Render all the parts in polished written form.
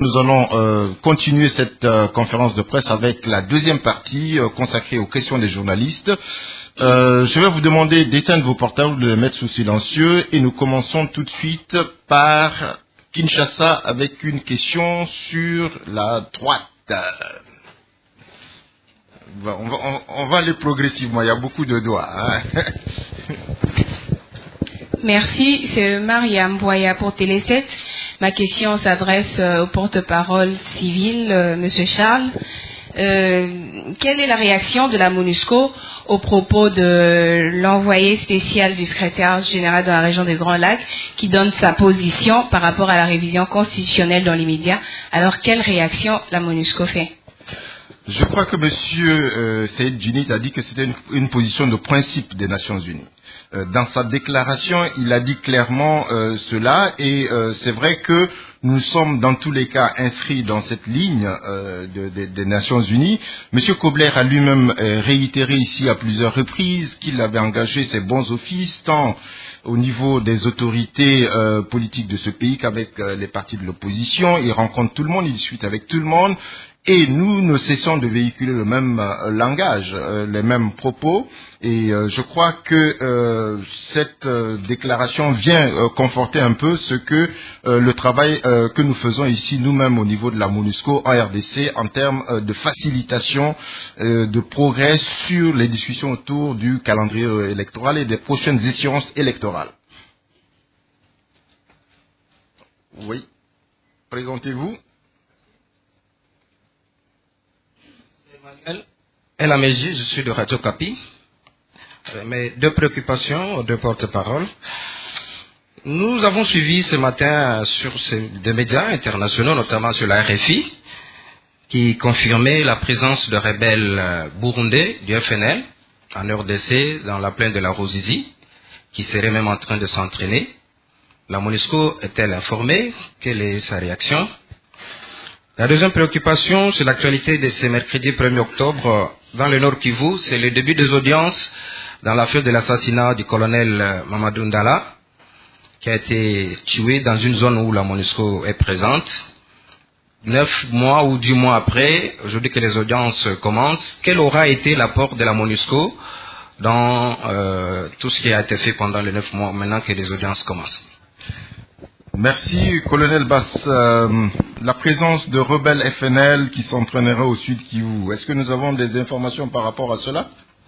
Nous allons continuer cette conférence de presse avec la deuxième partie consacrée aux questions des journalistes. Je vais vous demander d'éteindre vos portables, de les mettre sous silencieux et nous commençons tout de suite par Kinshasa avec une question sur la droite. On va aller progressivement, il y a beaucoup de doigts. Hein. Merci, c'est Maria Mboya pour Télé 7. Ma question s'adresse au porte-parole civil, Monsieur Charles. Quelle est la réaction de la MONUSCO au propos de l'envoyé spécial du secrétaire général dans la région des Grands Lacs qui donne sa position par rapport à la révision constitutionnelle dans les médias? Alors, quelle réaction la MONUSCO fait? Je crois que M. Saïd Djinit a dit que c'était une position de principe des Nations Unies. Dans sa déclaration, il a dit clairement cela et c'est vrai que nous sommes dans tous les cas inscrits dans cette ligne des Nations Unies. M. Kobler a lui-même réitéré ici à plusieurs reprises qu'il avait engagé ses bons offices tant au niveau des autorités politiques de ce pays qu'avec les partis de l'opposition. Il rencontre tout le monde, il discute avec tout le monde. Et nous ne cessons de véhiculer le même langage, les mêmes propos. Et je crois que cette déclaration vient conforter un peu ce que le travail que nous faisons ici nous-mêmes au niveau de la MONUSCO en RDC en termes de facilitation de progrès sur les discussions autour du calendrier électoral et des prochaines échéances électorales. Oui, présentez-vous. El Ameji, je suis de Radio Capi. Mes deux préoccupations, deux porte-parole. Nous avons suivi ce matin sur des médias internationaux, notamment sur la RFI, qui confirmait la présence de rebelles burundais du FNL en RDC dans la plaine de la Ruzizi, qui seraient même en train de s'entraîner. La MONUSCO est-elle informée? Quelle est sa réaction? La deuxième préoccupation, c'est l'actualité de ce mercredi 1er octobre dans le Nord Kivu. C'est le début des audiences dans l'affaire de l'assassinat du colonel Mamadou Ndala, qui a été tué dans une zone où la MONUSCO est présente. 9 mois ou 10 mois après, aujourd'hui que les audiences commencent, quel aura été l'apport de la MONUSCO dans tout ce qui a été fait pendant les 9 mois maintenant que les audiences commencent? Merci, colonel Bass. La présence de rebelles FNL qui s'entraîneraient au sud Kivu, est-ce que nous avons des informations par rapport à cela?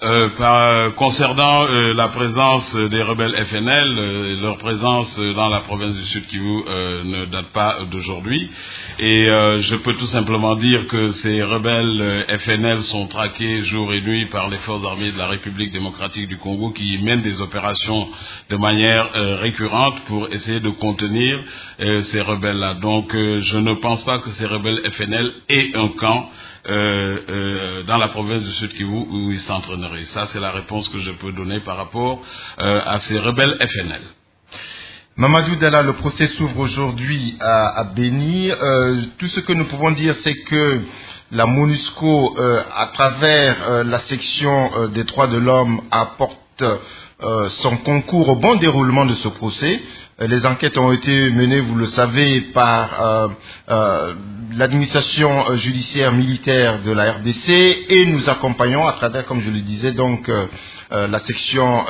Concernant la présence des rebelles FNL, leur présence dans la province du Sud Kivu ne date pas d'aujourd'hui. Et je peux tout simplement dire que ces rebelles FNL sont traqués jour et nuit par les forces armées de la République démocratique du Congo qui mènent des opérations de manière récurrente pour essayer de contenir ces rebelles-là. Donc je ne pense pas que ces rebelles FNL aient un camp dans la province du Sud Kivu où ils s'entraîneraient. Ça, c'est la réponse que je peux donner par rapport à ces rebelles FNL. Mamadou Dala, le procès s'ouvre aujourd'hui à Béni. Tout ce que nous pouvons dire, c'est que la MONUSCO, à travers la section des droits de l'homme, apporte son concours au bon déroulement de ce procès. Les enquêtes ont été menées, vous le savez, par l'administration judiciaire militaire de la RDC et nous accompagnons à travers, comme je le disais, donc la section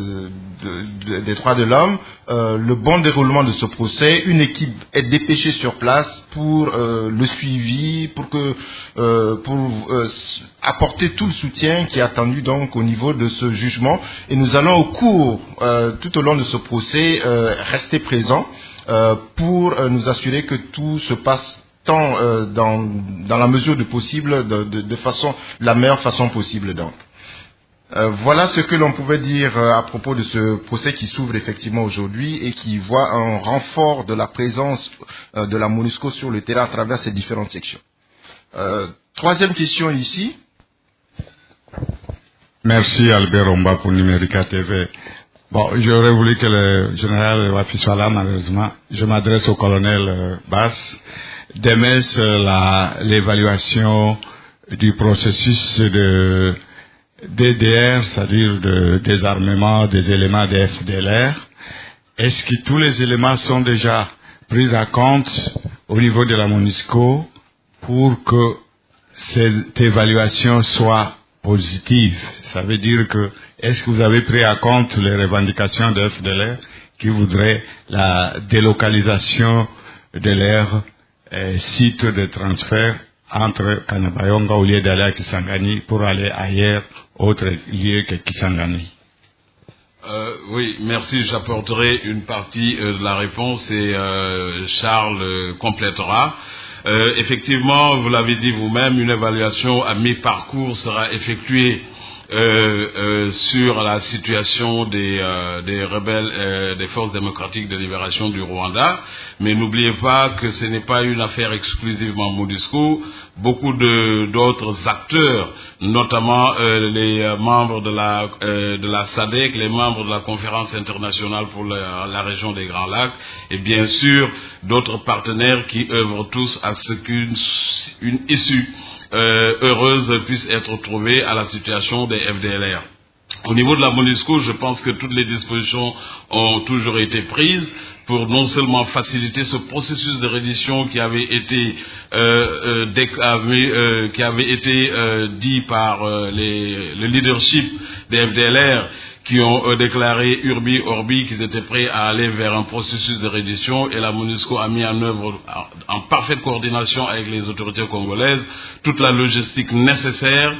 des droits de l'homme, le bon déroulement de ce procès. Une équipe est dépêchée sur place pour le suivi, pour apporter tout le soutien qui est attendu donc au niveau de ce jugement. Et nous allons tout au long de ce procès, rester présents pour nous assurer que tout se passe tant dans la mesure du possible, de la meilleure façon possible donc. Voilà ce que l'on pouvait dire à propos de ce procès qui s'ouvre effectivement aujourd'hui et qui voit un renfort de la présence de la MONUSCO sur le terrain à travers ces différentes sections. Troisième question ici. Merci Albert Omba pour Numérica TV. Bon, j'aurais voulu que le général Wafi soit là, malheureusement. Je m'adresse au colonel Bass. Demain, c'est l'évaluation du processus de DDR, c'est-à-dire de désarmement des éléments des FDLR. Est-ce que tous les éléments sont déjà pris en compte au niveau de la MONUSCO pour que cette évaluation soit positive? Ça veut dire que, est-ce que vous avez pris en compte les revendications de FDLR qui voudraient la délocalisation de leur site de transfert entre Kanyabayonga au lieu d'aller à Kisangani pour aller ailleurs, autre lieu que Kisangani? Oui, merci. J'apporterai une partie de la réponse et Charles complétera. Effectivement, vous l'avez dit vous-même, une évaluation à mi-parcours sera effectuée sur la situation des rebelles des forces démocratiques de libération du Rwanda. Mais n'oubliez pas que ce n'est pas une affaire exclusivement MONUSCO. Beaucoup d'autres acteurs, notamment les membres de la SADC, les membres de la conférence internationale pour la région des Grands Lacs, et bien sûr d'autres partenaires qui œuvrent tous à ce qu'une issue heureuse puisse être trouvée à la situation des FDLR. Au niveau de la MONUSCO, je pense que toutes les dispositions ont toujours été prises pour non seulement faciliter ce processus de reddition qui avait été dit par le leadership des FDLR, qui ont déclaré Urbi Orbi qu'ils étaient prêts à aller vers un processus de reddition, et la MONUSCO a mis en œuvre, en parfaite coordination avec les autorités congolaises, toute la logistique nécessaire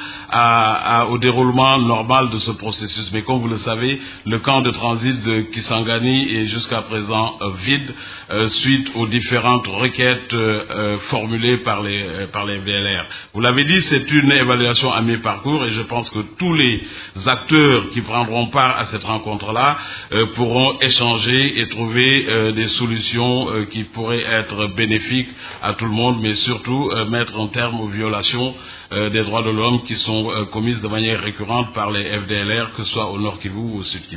au déroulement normal de ce processus. Mais comme vous le savez, le camp de transit de Kisangani est jusqu'à présent vide, suite aux différentes requêtes formulées par les FDLR. Vous l'avez dit, c'est une évaluation à mi-parcours, et je pense que tous les acteurs qui prendront part à cette rencontre-là pourront échanger et trouver des solutions qui pourraient être bénéfiques à tout le monde, mais surtout mettre un terme aux violations des droits de l'homme qui sont commises de manière récurrente par les FDLR, que ce soit au Nord Kivu ou au Sud Kivu.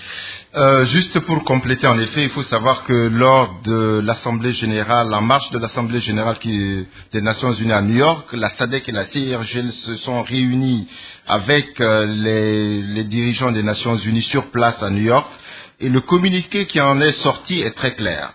Juste pour compléter, en effet, il faut savoir que lors de l'Assemblée générale, la marche de l'Assemblée générale des Nations unies à New York, la SADC et la CIRGL se sont réunis avec les dirigeants des Nations unies sur place à New York, et le communiqué qui en est sorti est très clair.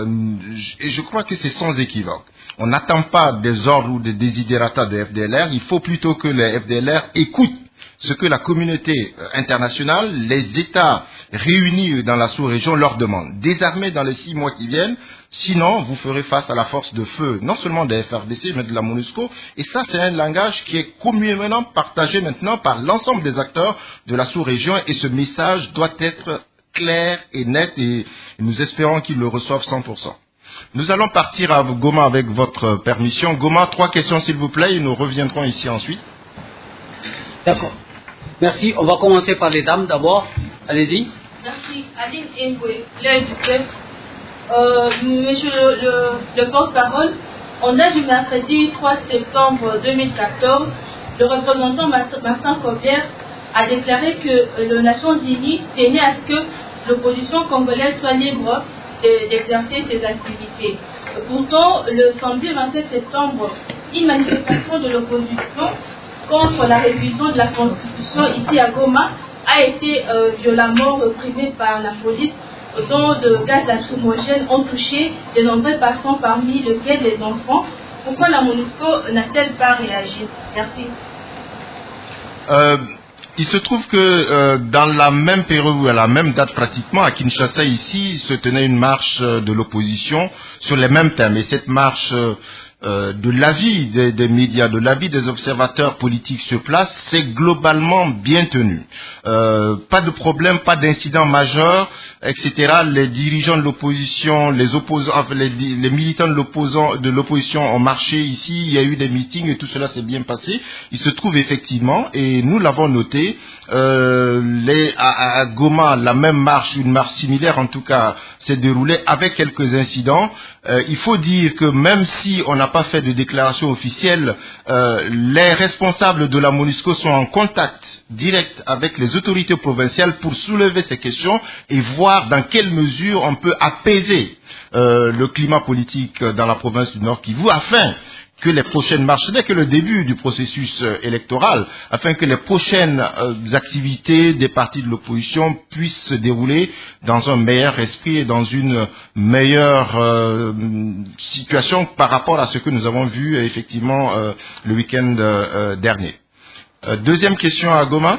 Et je crois que c'est sans équivoque. On n'attend pas des ordres ou des desiderata de FDLR, il faut plutôt que les FDLR écoutent ce que la communauté internationale, les États réunis dans la sous-région leur demandent. Désarmer dans les 6 mois qui viennent, sinon vous ferez face à la force de feu, non seulement des FRDC, mais de la MONUSCO. Et ça, c'est un langage qui est communément partagé maintenant par l'ensemble des acteurs de la sous-région. Et ce message doit être clair et net, et nous espérons qu'ils le reçoivent 100%. Nous allons partir à Goma avec votre permission. Goma, 3 questions s'il vous plaît, et nous reviendrons ici ensuite. D'accord. Merci. On va commencer par les dames d'abord. Allez-y. Merci. Aline Ngwe, l'aide du peuple. Monsieur le porte-parole, en date du mercredi 3 septembre 2014, le représentant Martin Kobière a déclaré que les Nations Unies tenaient à ce que l'opposition congolaise soit libre d'exercer ses activités. Pourtant, le samedi 27 septembre, une manifestation de l'opposition contre la révision de la Constitution ici à Goma a été violemment réprimée par la police, dont de gaz lacrymogènes ont touché de nombreux passants, parmi lesquels les enfants. Pourquoi la MONUSCO n'a-t-elle pas réagi? Merci. Il se trouve que dans la même période ou à la même date pratiquement, à Kinshasa ici, se tenait une marche de l'opposition sur les mêmes thèmes. Et cette marche de l'avis des médias, de l'avis des observateurs politiques sur place, c'est globalement bien tenu. Pas de problème, pas d'incident majeur, etc. Les dirigeants de l'opposition, les opposants, enfin, les militants de l'opposition ont marché ici, il y a eu des meetings et tout cela s'est bien passé. Il se trouve effectivement, et nous l'avons noté, à Goma, la même marche, une marche similaire en tout cas, s'est déroulée avec quelques incidents. Il faut dire que même si on n'a pas fait de déclaration officielle, les responsables de la MONUSCO sont en contact direct avec les autorités provinciales pour soulever ces questions et voir dans quelle mesure on peut apaiser le climat politique dans la province du Nord Kivu, afin que les prochaines marches, ce n'est que le début du processus électoral, afin que les prochaines activités des partis de l'opposition puissent se dérouler dans un meilleur esprit et dans une meilleure situation par rapport à ce que nous avons vu effectivement le week-end dernier. Deuxième question à Goma.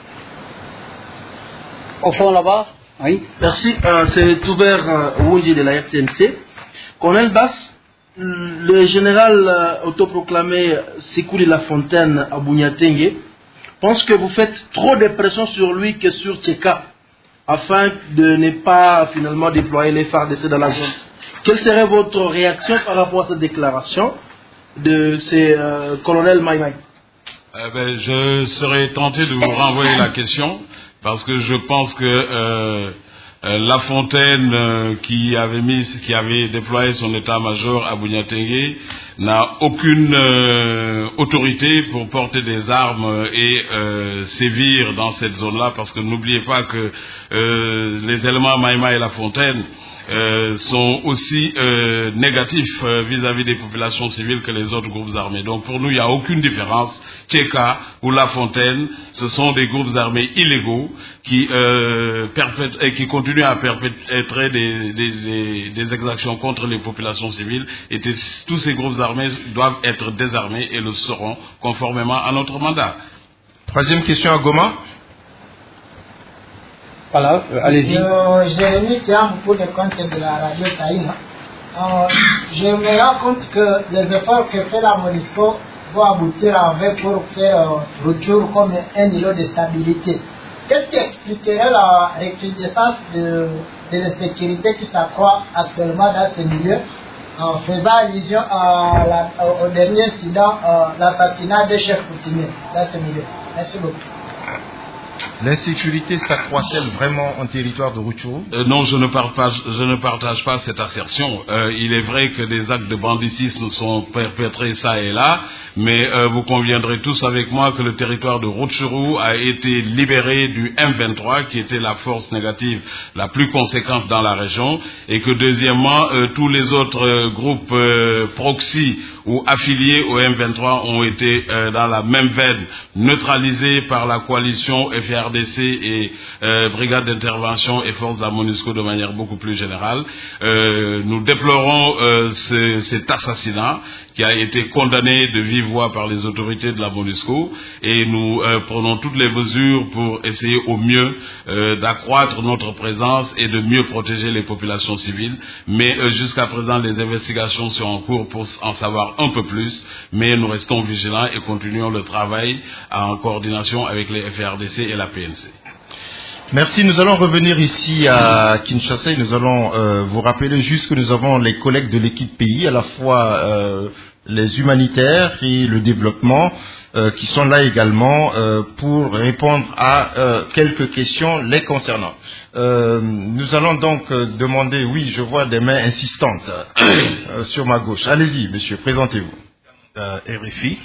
Au fond là-bas. Oui. Merci. C'est ouvert Wunji de la RTNC. Colonel Bass, le général autoproclamé Sékouli Lafontaine à Bunyatenge pense que vous faites trop de pression sur lui que sur Tcheka afin de ne pas finalement déployer les FARDC dans la zone. Quelle serait votre réaction par rapport à cette déclaration de ce colonel Maïmaï? Je serais tenté de vous renvoyer la question parce que je pense que Lafontaine qui avait déployé son état-major à Bunyatenge n'a aucune autorité pour porter des armes et sévir dans cette zone-là, parce que n'oubliez pas que les éléments Maïma et Lafontaine sont aussi négatifs vis-à-vis des populations civiles que les autres groupes armés. Donc pour nous, il n'y a aucune différence. Tcheka ou Lafontaine, ce sont des groupes armés illégaux qui continuent à perpétrer des exactions contre les populations civiles, et tous ces groupes armés doivent être désarmés et le seront conformément à notre mandat. Troisième question à Goma. Voilà, allez-y. Jérémy Thiam pour le compte de la radio Taïna. Je me rends compte que les efforts que fait la MONUSCO vont aboutir pour faire retour comme un îlot de stabilité. Qu'est-ce qui expliquerait la recrudescence de l'insécurité qui s'accroît actuellement dans ce milieu, en faisant allusion au dernier incident, l'assassinat des chefs coutumiers dans ce milieu? Merci beaucoup. L'insécurité s'accroît-elle vraiment en territoire de Rutshuru? Non, je ne partage pas cette assertion. Il est vrai que des actes de banditisme sont perpétrés ça et là, mais vous conviendrez tous avec moi que le territoire de Rutshuru a été libéré du M23, qui était la force négative la plus conséquente dans la région, et que deuxièmement, tous les autres groupes proxy ou affiliés au M23 ont été dans la même veine, neutralisés par la coalition FRDC et brigade d'intervention et forces de la MONUSCO de manière beaucoup plus générale. Nous déplorons cet assassinat qui a été condamné de vive voix par les autorités de la MONUSCO, et nous prenons toutes les mesures pour essayer au mieux d'accroître notre présence et de mieux protéger les populations civiles. Mais jusqu'à présent, les investigations sont en cours pour en savoir un peu plus, mais nous restons vigilants et continuons le travail en coordination avec les FRDC et la PNC. Merci. Nous allons revenir ici à Kinshasa et nous allons vous rappeler juste que nous avons les collègues de l'équipe pays, à la fois les humanitaires et le développement, qui sont là également pour répondre à quelques questions les concernant. Nous allons donc demander, oui, je vois des mains insistantes sur ma gauche. Allez-y, monsieur, présentez-vous. RFI.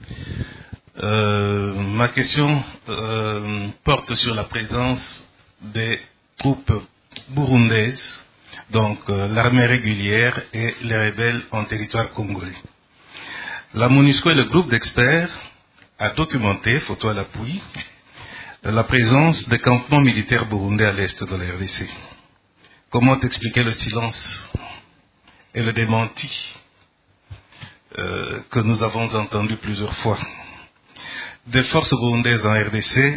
Ma question porte sur la présence des troupes burundaises, donc l'armée régulière et les rebelles en territoire congolais. La MONUSCO et le groupe d'experts a documenté, photo à l'appui, la présence des campements militaires burundais à l'est de la RDC. Comment expliquer le silence et le démenti que nous avons entendu plusieurs fois? Des forces burundaises en RDC,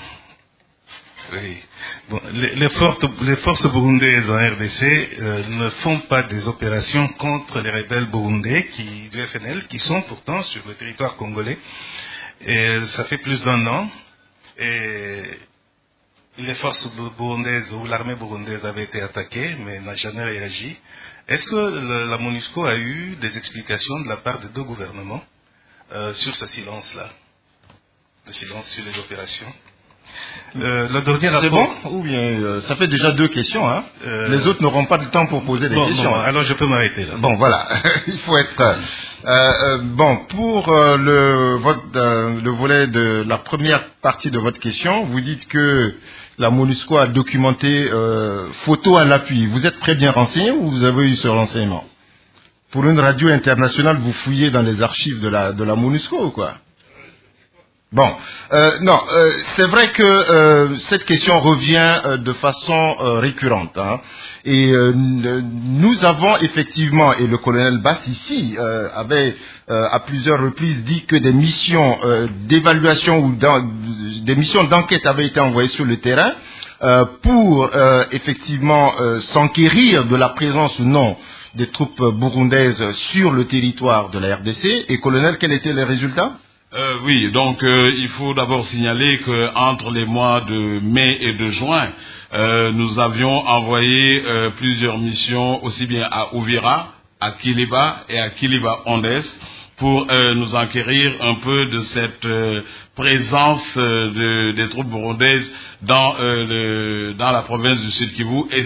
oui. Bon, les forces burundaises en RDC ne font pas des opérations contre les rebelles burundais du FNL, qui sont pourtant sur le territoire congolais. Et ça fait plus d'1 an. Et les forces burundaises ou l'armée burundaise avait été attaquée, mais n'a jamais réagi. Est-ce que la MONUSCO a eu des explications de la part des deux gouvernements sur ce silence-là? Le silence sur les opérations? Le dernier C'est rapport... bon ou bien ça fait déjà 2 questions, hein. Les autres n'auront pas de temps pour poser des questions. Bon, alors je peux m'arrêter là. Bon, voilà, il faut être... bon, pour le volet de la première partie de votre question, vous dites que la MONUSCO a documenté photo à l'appui. Vous êtes très bien renseigné ou vous avez eu ce renseignement? Pour une radio internationale, vous fouillez dans les archives de la MONUSCO ou quoi? Bon, non, c'est vrai que cette question revient de façon récurrente, hein, et nous avons effectivement, et le colonel Bass ici avait à plusieurs reprises dit que des missions d'évaluation ou des missions d'enquête avaient été envoyées sur le terrain pour effectivement s'enquérir de la présence ou non des troupes burundaises sur le territoire de la RDC. Et colonel, quels étaient les résultats? Oui, donc il faut d'abord signaler que entre les mois de mai et de juin, nous avions envoyé plusieurs missions aussi bien à Uvira, à Kiliba et à Kiliba-Ondes pour nous enquérir un peu de cette présence des troupes burundaises dans la province du Sud Kivu, et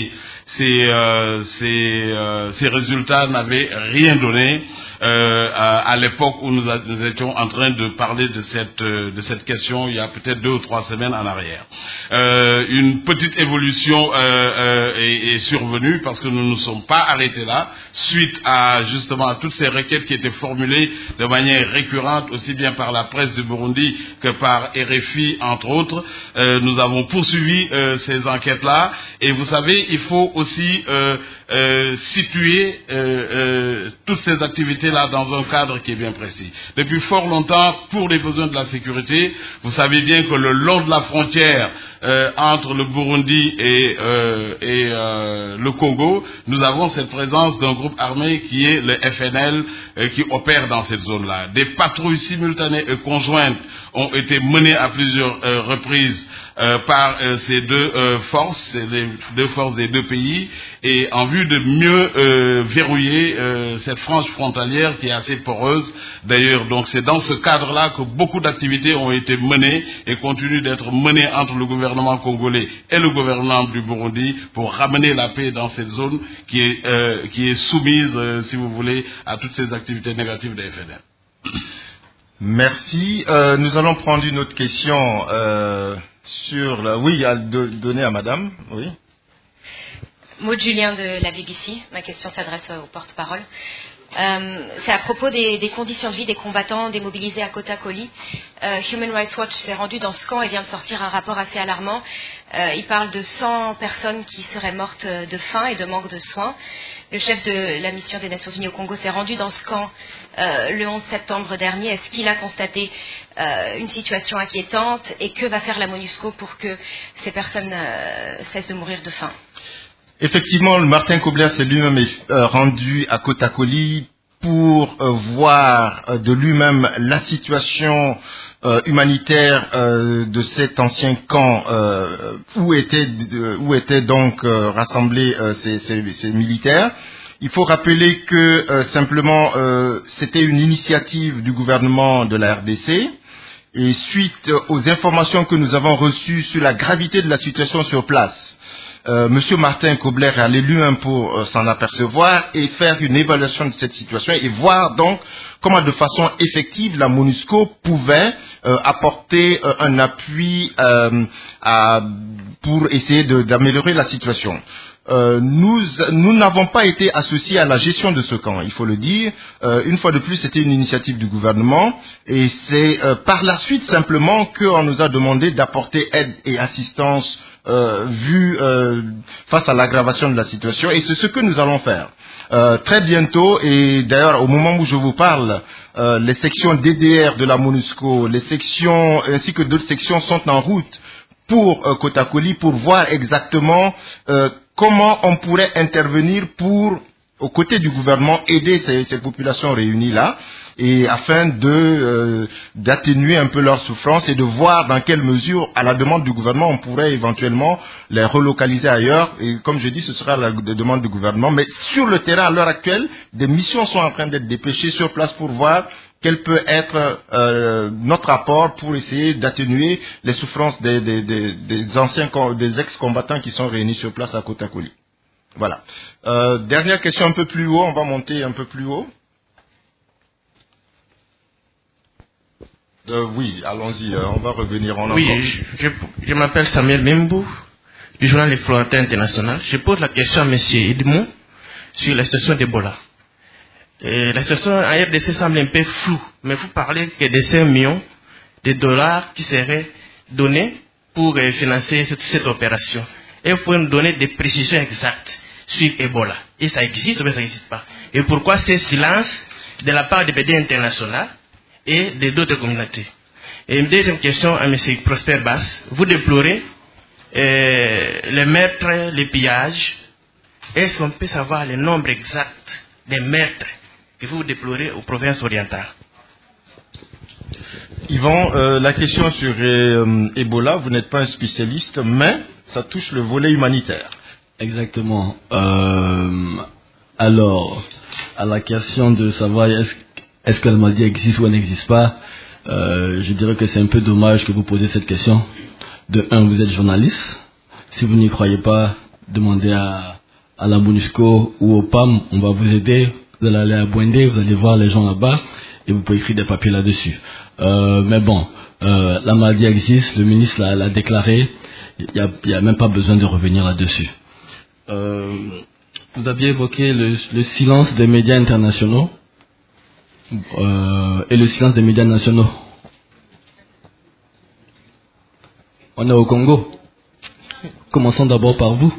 ces résultats n'avaient rien donné à l'époque où nous étions en train de parler de cette question, il y a peut-être 2 ou 3 semaines en arrière. Une petite évolution est survenue parce que nous ne nous sommes pas arrêtés là, suite à justement à toutes ces requêtes qui étaient formulées de manière récurrente, aussi bien par la presse du Burundi que par RFI, entre autres. Nous avons poursuivi ces enquêtes-là, et vous savez, il faut aussi situer toutes ces activités-là dans un cadre qui est bien précis. Depuis fort longtemps, pour les besoins de la sécurité, vous savez bien que le long de la frontière entre le Burundi et le Congo, nous avons cette présence d'un groupe armé qui est le FNL qui opère dans cette zone-là. Des patrouilles simultanées et conjointes ont été menées à plusieurs reprises par ces deux forces, les deux forces des deux pays, et en vue de mieux verrouiller cette frange frontalière qui est assez poreuse. D'ailleurs, donc c'est dans ce cadre-là que beaucoup d'activités ont été menées et continuent d'être menées entre le gouvernement congolais et le gouvernement du Burundi pour ramener la paix dans cette zone qui est soumise, si vous voulez, à toutes ces activités négatives des FNL. Merci. Nous allons prendre une autre question sur la... Oui, à donner à madame. Oui. Maud Julien de la BBC. Ma question s'adresse au porte-parole. C'est à propos des conditions de vie des combattants démobilisés à Kotakoli. Human Rights Watch s'est rendu dans ce camp et vient de sortir un rapport assez alarmant. Il parle de 100 personnes qui seraient mortes de faim et de manque de soins. Le chef de la mission des Nations Unies au Congo s'est rendu dans ce camp le 11 septembre dernier. Est-ce qu'il a constaté une situation inquiétante, et que va faire la MONUSCO pour que ces personnes cessent de mourir de faim? Effectivement, Martin Kobler s'est lui-même rendu à Kotakoli pour voir de lui-même la situation humanitaire de cet ancien camp où étaient donc rassemblés ces militaires. Il faut rappeler que simplement c'était une initiative du gouvernement de la RDC, et suite aux informations que nous avons reçues sur la gravité de la situation sur place, Monsieur Martin Kobler est allé lui-même pour s'en apercevoir et faire une évaluation de cette situation et voir donc comment de façon effective la MONUSCO pouvait apporter un appui pour essayer d'améliorer la situation. Nous n'avons pas été associés à la gestion de ce camp, il faut le dire. Une fois de plus, c'était une initiative du gouvernement, et c'est par la suite simplement qu'on nous a demandé d'apporter aide et assistance face à l'aggravation de la situation, et c'est ce que nous allons faire. Très bientôt, et d'ailleurs au moment où je vous parle, les sections DDR de la MONUSCO, les sections ainsi que d'autres sections sont en route pour Kotakoli pour voir exactement comment on pourrait intervenir pour, aux côtés du gouvernement, aider ces populations réunies-là, et afin d'atténuer un peu leur souffrance et de voir dans quelle mesure, à la demande du gouvernement, on pourrait éventuellement les relocaliser ailleurs. Et comme je dis, ce sera la demande du gouvernement. Mais sur le terrain, à l'heure actuelle, des missions sont en train d'être dépêchées sur place pour voir quel peut être notre apport pour essayer d'atténuer les souffrances des ex-combattants qui sont réunis sur place à Kotakoli. Voilà. Dernière question un peu plus haut, on va monter un peu plus haut. Oui, allons-y, on va revenir en Oui, je m'appelle Samuel Membou, du journal Explorateur International. Je pose la question à M. Edmond sur la situation d'Ebola. La situation en RDC semble un peu floue, mais vous parlez que de 5 millions de dollars qui seraient donnés pour financer cette opération. Et vous pouvez nous donner des précisions exactes sur Ebola. Et ça existe ou bien ça n'existe pas? Et pourquoi ce silence de la part des médias internationaux et d'autres communautés? Et une deuxième question à M. Prosper Bass. Vous déplorez les meurtres, les pillages. Est-ce qu'on peut savoir le nombre exact des meurtres que vous déplorez aux provinces orientales? Yvan, la question sur Ebola, vous n'êtes pas un spécialiste, mais ça touche le volet humanitaire. Exactement. Alors, à la question de savoir est-ce que la maladie existe ou elle n'existe pas, je dirais que c'est un peu dommage que vous posez cette question. De un, vous êtes journaliste. Si vous n'y croyez pas, demandez à la MONUSCO ou au PAM, on va vous aider. Vous allez aller à Bouendé, vous allez voir les gens là-bas et vous pouvez écrire des papiers là-dessus. Mais bon, la maladie existe, le ministre l'a déclaré, il n'y a même pas besoin de revenir là-dessus. Vous aviez évoqué le silence des médias internationaux et le silence des médias nationaux. On est au Congo. Commençons d'abord par vous.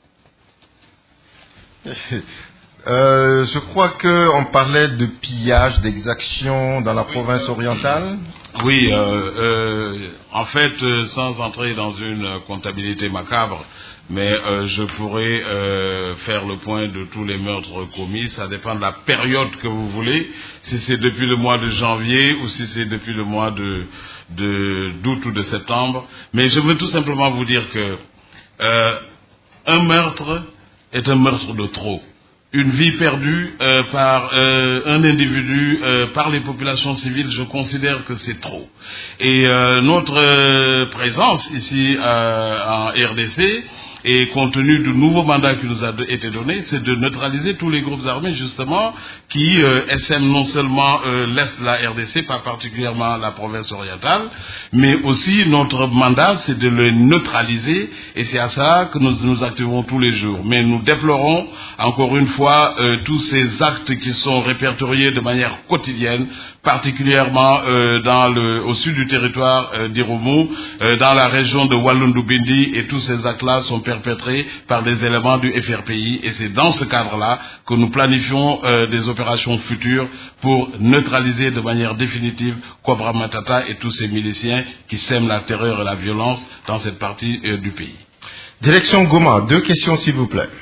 Je crois qu'on parlait de pillage, d'exaction dans la province orientale. Oui, en fait, sans entrer dans une comptabilité macabre, mais je pourrais faire le point de tous les meurtres commis. Ça dépend de la période que vous voulez, si c'est depuis le mois de janvier ou si c'est depuis le mois d'août ou de septembre. Mais je veux tout simplement vous dire que un meurtre est un meurtre de trop. Une vie perdue par un individu, par les populations civiles, je considère que c'est trop. Et notre présence ici en RDC, et compte tenu du nouveau mandat qui nous a été donné, c'est de neutraliser tous les groupes armés, justement, qui essaiment non seulement l'Est de la RDC, pas particulièrement la province orientale, mais aussi notre mandat, c'est de les neutraliser, et c'est à ça que nous activons tous les jours. Mais nous déplorons, encore une fois, tous ces actes qui sont répertoriés de manière quotidienne, particulièrement au sud du territoire d'Irumu, dans la région de Walundu-Bindi, et tous ces actes-là sont perpétrés par des éléments du FRPI, et c'est dans ce cadre-là que nous planifions des opérations futures pour neutraliser de manière définitive Cobra Matata et tous ces miliciens qui sèment la terreur et la violence dans cette partie du pays. Direction Goma, 2 questions s'il vous plaît.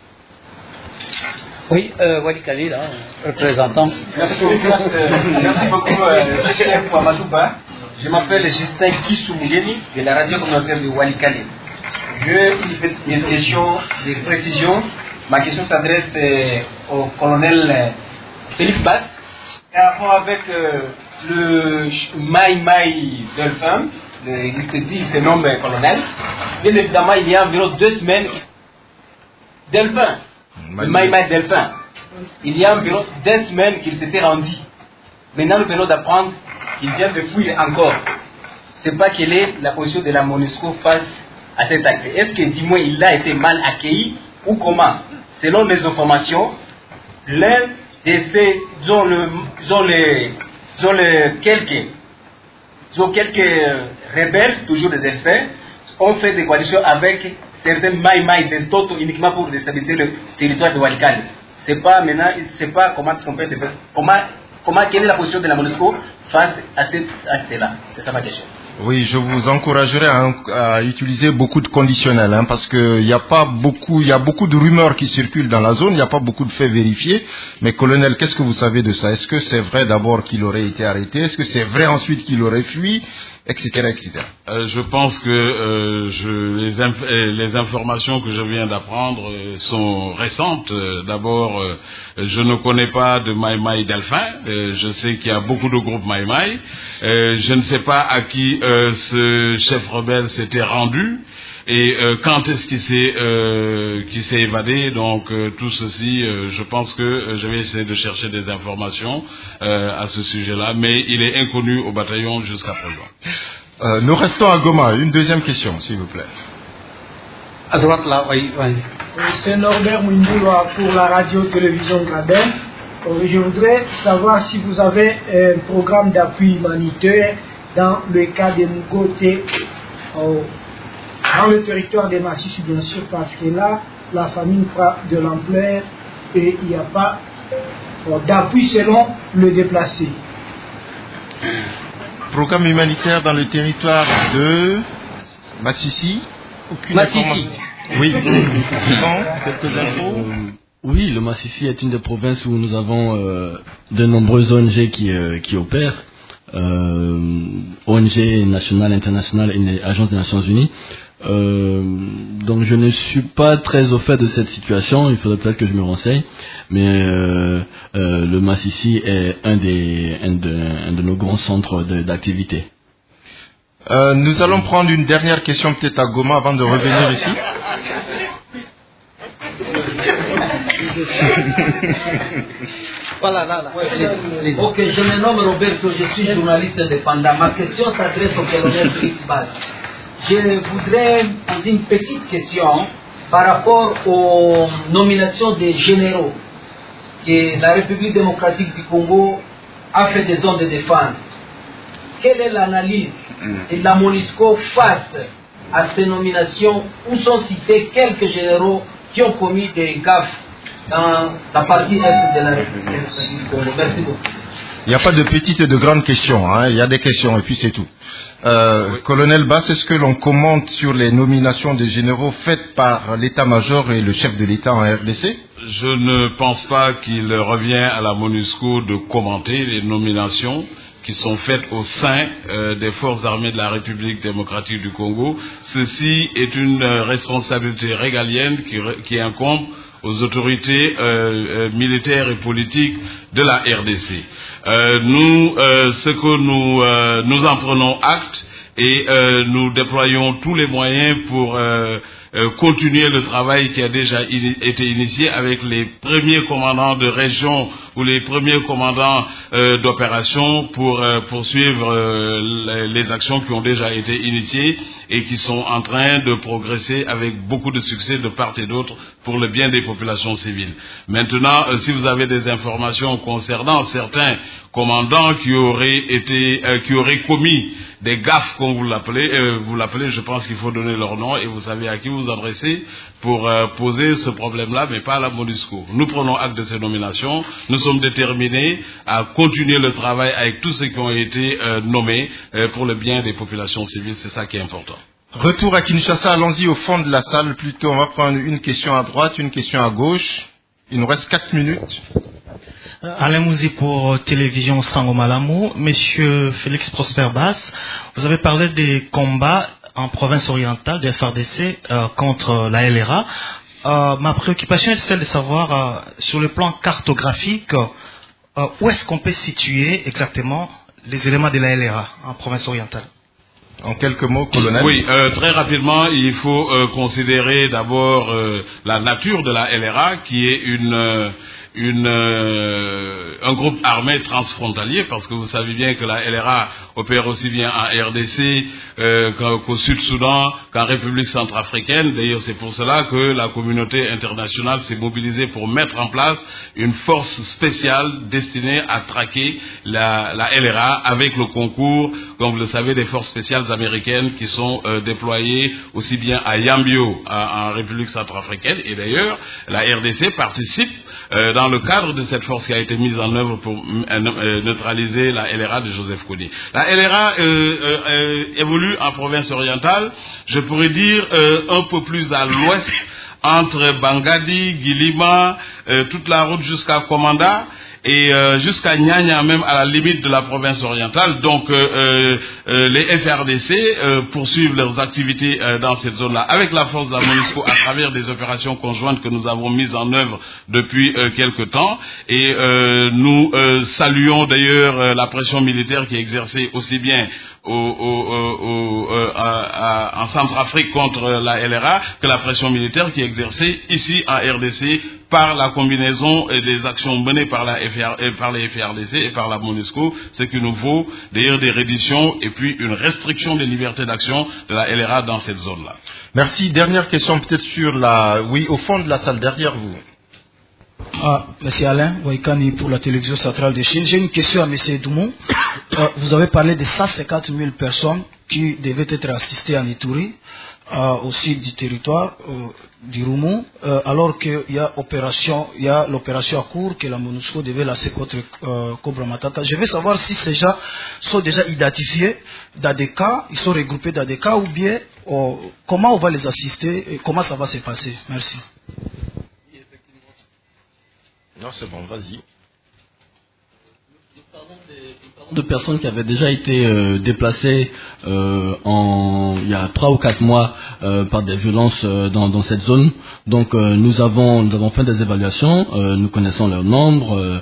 Oui, Wali Khalil, représentant. Merci beaucoup, chef Ouamadouba. Je m'appelle Justin Kissoumugeni de la radio communautaire de Wali Khalil. J'ai une question de précision. Ma question s'adresse au colonel Félix Bass. Par rapport avec le Maï Delphin, il se nomme colonel. Bien évidemment, il y a environ 2 semaines, Delphin, Maï Delphin, il y a environ 2 semaines qu'il s'était rendu. Maintenant, nous venons d'apprendre qu'il vient de fuir encore. C'est pas quelle est la position de la MONUSCO face à cet acte. Est-ce que, dis-moi, il a été mal accueilli ou comment? Selon les informations, l'un de ces, quelques rebelles, toujours des Delphins, ont fait des coalitions avec certains Maï de Toto uniquement pour déstabiliser le territoire de Walikale. C'est pas maintenant, c'est pas comment on peut faire. Quelle est la position de la MONUSCO face à cet acte-là? C'est ça ma question. Oui, je vous encouragerais à utiliser beaucoup de conditionnels, parce que il y a beaucoup de rumeurs qui circulent dans la zone, il n'y a pas beaucoup de faits vérifiés. Mais colonel, qu'est-ce que vous savez de ça? Est-ce que c'est vrai d'abord qu'il aurait été arrêté? Est-ce que c'est vrai ensuite qu'il aurait fui? etc., etc. Je pense que les informations que je viens d'apprendre sont récentes. D'abord, je ne connais pas de Mai Mai Delphin. Je sais qu'il y a beaucoup de groupes Mai Mai. Je ne sais pas à qui ce chef rebelle s'était rendu. Et quand est-ce qu'il s'est évadé? Donc tout ceci, je pense que je vais essayer de chercher des informations à ce sujet-là, mais il est inconnu au bataillon jusqu'à présent. Nous restons à Goma. Une deuxième question, s'il vous plaît. À droite là, oui. C'est Norbert Mouimboula pour la radio-télévision Gradin. Je voudrais savoir si vous avez un programme d'appui humanitaire dans le cas de Mugote dans le territoire des Massissi, bien sûr, parce que là, la famine prend de l'ampleur et il n'y a pas d'appui selon le déplacé. Programme humanitaire dans le territoire de Massissi. Massissi. Oui. Quelques infos. Oui, le Massissi est une des provinces où nous avons de nombreuses ONG qui opèrent. ONG nationale, internationale et agence des Nations Unies. Donc je ne suis pas très au fait de cette situation, il faudrait peut-être que je me renseigne, mais le Massissi est un de nos grands centres d'activité. Nous allons prendre une dernière question peut-être à Goma avant de revenir ici. Voilà, là. Ok, je me nomme Roberto, je suis journaliste indépendant. Ma question s'adresse au colonel Félix Baz. Je voudrais poser une petite question par rapport aux nominations des généraux que la République démocratique du Congo a fait des zones de défense. Quelle est l'analyse de la MONUSCO face à ces nominations où sont cités quelques généraux qui ont commis des gaffes dans la partie est de la République du Congo? Merci beaucoup. Il n'y a pas de petites et de grandes questions, il y a des questions et puis c'est tout. Oui. Colonel Bass, est-ce que l'on commente sur les nominations des généraux faites par l'état-major et le chef de l'État en RDC? Je ne pense pas qu'il revient à la MONUSCO de commenter les nominations qui sont faites au sein des forces armées de la République démocratique du Congo. Ceci est une responsabilité régalienne qui incombe aux autorités militaires et politiques de la RDC. Ce que nous en prenons acte et nous déployons tous les moyens pour continuer le travail qui a déjà été initié avec les premiers commandants de région ou les premiers commandants d'opération pour poursuivre les actions qui ont déjà été initiées et qui sont en train de progresser avec beaucoup de succès de part et d'autre pour le bien des populations civiles. Maintenant, si vous avez des informations concernant certains commandants qui auraient commis des gaffes, comme vous l'appelez, je pense qu'il faut donner leur nom et vous savez à qui vous adressez pour poser ce problème-là, mais pas à la MONUSCO. Nous prenons acte de ces nominations, nous sommes déterminés à continuer le travail avec tous ceux qui ont été nommés pour le bien des populations civiles, c'est ça qui est important. Retour à Kinshasa, allons-y au fond de la salle plutôt, on va prendre une question à droite, une question à gauche, il nous reste 4 minutes. Alain Mouzi pour Télévision Sangomalamu. Monsieur Félix Prosper Bass, vous avez parlé des combats en province orientale des FARDC contre la LRA. Ma préoccupation est celle de savoir, sur le plan cartographique, où est-ce qu'on peut situer exactement les éléments de la LRA en province orientale. En quelques mots, colonel. Oui, très rapidement, il faut considérer d'abord la nature de la LRA, qui est un groupe armé transfrontalier, parce que vous savez bien que la LRA opère aussi bien en RDC qu'au Sud-Soudan, qu'en République centrafricaine. D'ailleurs, c'est pour cela que la communauté internationale s'est mobilisée pour mettre en place une force spéciale destinée à traquer la LRA avec le concours, comme vous le savez, des forces spéciales américaines qui sont déployées aussi bien à Yambio, en République centrafricaine. Et d'ailleurs, la RDC participe dans le cadre de cette force qui a été mise en œuvre pour neutraliser la LRA de Joseph Kony. La LRA évolue en province orientale, je pourrais dire un peu plus à l'ouest, entre Bangadi, Guilima, toute la route jusqu'à Komanda, et jusqu'à Nyanya, même à la limite de la province orientale. Donc les FRDC poursuivent leurs activités dans cette zone-là avec la force de la MONUSCO à travers des opérations conjointes que nous avons mises en œuvre depuis quelque temps. Et nous saluons d'ailleurs la pression militaire qui est exercée aussi bien en Centrafrique contre la LRA que la pression militaire qui est exercée ici en RDC par la combinaison des actions menées par les FRDC et par la MONUSCO, ce qui nous vaut d'ailleurs des redditions et puis une restriction des libertés d'action de la LRA dans cette zone-là. Merci. Dernière question peut-être sur oui, au fond de la salle derrière vous. Monsieur Alain Waikani pour la télévision centrale de Chine. J'ai une question à Monsieur Doumou. Vous avez parlé de 150 000 personnes qui devaient être assistées en Ituri, au sud du territoire du Roumou, alors qu'il y a l'opération à court que la MONUSCO devait lancer contre Cobra Matata. Je veux savoir si ces gens sont déjà identifiés dans des cas, ils sont regroupés dans des cas, ou bien comment on va les assister et comment ça va se passer. Merci. Non, c'est bon, vas-y. De personnes qui avaient déjà été déplacées il y a 3 ou 4 mois par des violences dans cette zone. Donc nous avons fait des évaluations, nous connaissons leur nombre,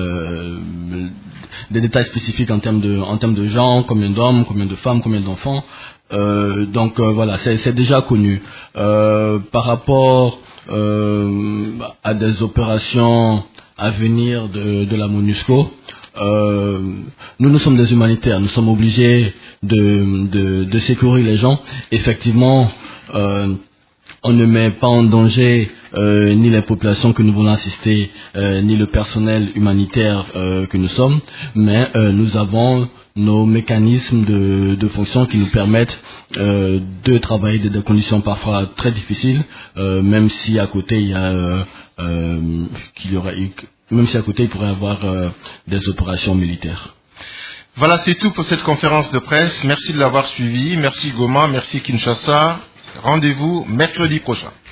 des détails spécifiques en termes de gens, combien d'hommes, combien de femmes, combien d'enfants. Donc voilà, c'est déjà connu. Par rapport à des opérations à venir de la MONUSCO, nous sommes des humanitaires, nous sommes obligés de secourir les gens. Effectivement, on ne met pas en danger ni les populations que nous voulons assister, ni le personnel humanitaire que nous sommes, mais nous avons nos mécanismes de fonction qui nous permettent de travailler dans des conditions parfois très difficiles, même si à côté il y a même si à côté il pourrait y avoir des opérations militaires. Voilà, c'est tout pour cette conférence de presse. Merci de l'avoir suivi. Merci Goma, merci Kinshasa. Rendez-vous mercredi prochain.